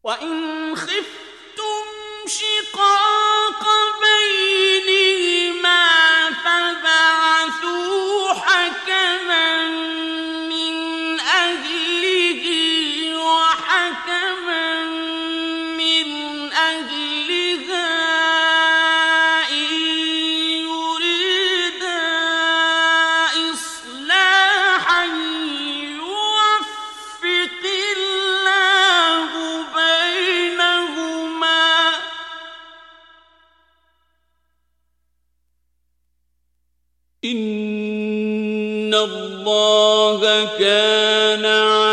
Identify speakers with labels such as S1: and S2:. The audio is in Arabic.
S1: وإن خفتم شقاق بينهما فابعثوا حكما من أهله وحكما من أهلها إن يريدا إصلاحا يوفق الله بينهما إن الله كان